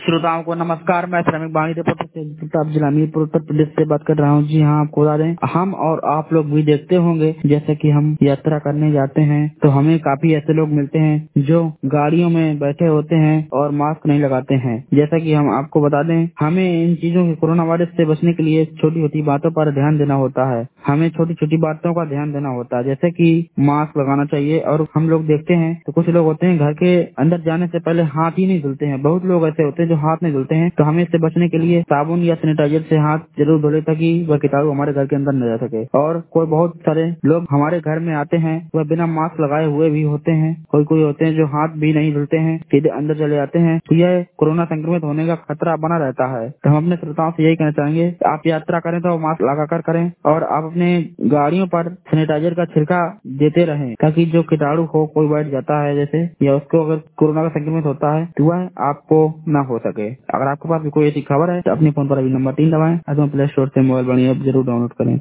श्रोताओं को नमस्कार। मैं श्रमिक बाणी रिपोर्टर से प्रताप जिला हमीरपुर उत्तर प्रदेश से बात कर रहा हूँ। जी हाँ, आपको बता दें, हम और आप लोग भी देखते होंगे, जैसे कि हम यात्रा करने जाते हैं तो हमें काफी ऐसे लोग मिलते हैं जो गाड़ियों में बैठे होते हैं और मास्क नहीं लगाते हैं। जैसा कि हम आपको बता दें, हमें इन चीजों के कोरोना वायरस से बचने के लिए छोटी छोटी बातों पर ध्यान देना होता है। हमें छोटी छोटी बातों का ध्यान देना होता है, जैसे कि मास्क लगाना चाहिए। और हम लोग देखते हैं तो कुछ लोग होते हैं घर के अंदर जाने से पहले हाथ ही नहीं धुलते हैं। बहुत लोग ऐसे होते हैं जो हाथ नहीं धुलते हैं। तो हमें इससे बचने के लिए साबुन या सैनिटाइजर से हाथ जरूर धुले, ताकि वह कीटाणु हमारे घर के अंदर न जा सके। और कोई बहुत सारे लोग हमारे घर में आते हैं, वह बिना मास्क लगाए हुए भी होते हैं। कोई कोई होते हैं जो हाथ भी नहीं धुलते हैं, सीधे अंदर चले जाते हैं। तो यह कोरोना संक्रमित होने का खतरा बना रहता है। तो हम अपने श्रोताओं से यही कहना चाहेंगे, आप यात्रा करें तो मास्क लगाकर करें, और आप अपने गाड़ियों पर सैनिटाइजर का छिड़का देते रहें, ताकि जो कीटाणु हो, कोई बैठ जाता है जैसे, या उसको अगर कोरोना का संक्रमित होता है तो वह आपको न हो सके। अगर आपके पास भी कोई ऐसी खबर है तो अपने फोन पर अभी नंबर 3 दबाएं, अथवा प्ले स्टोर से मोबाइल बनी ऐप जरूर डाउनलोड करें।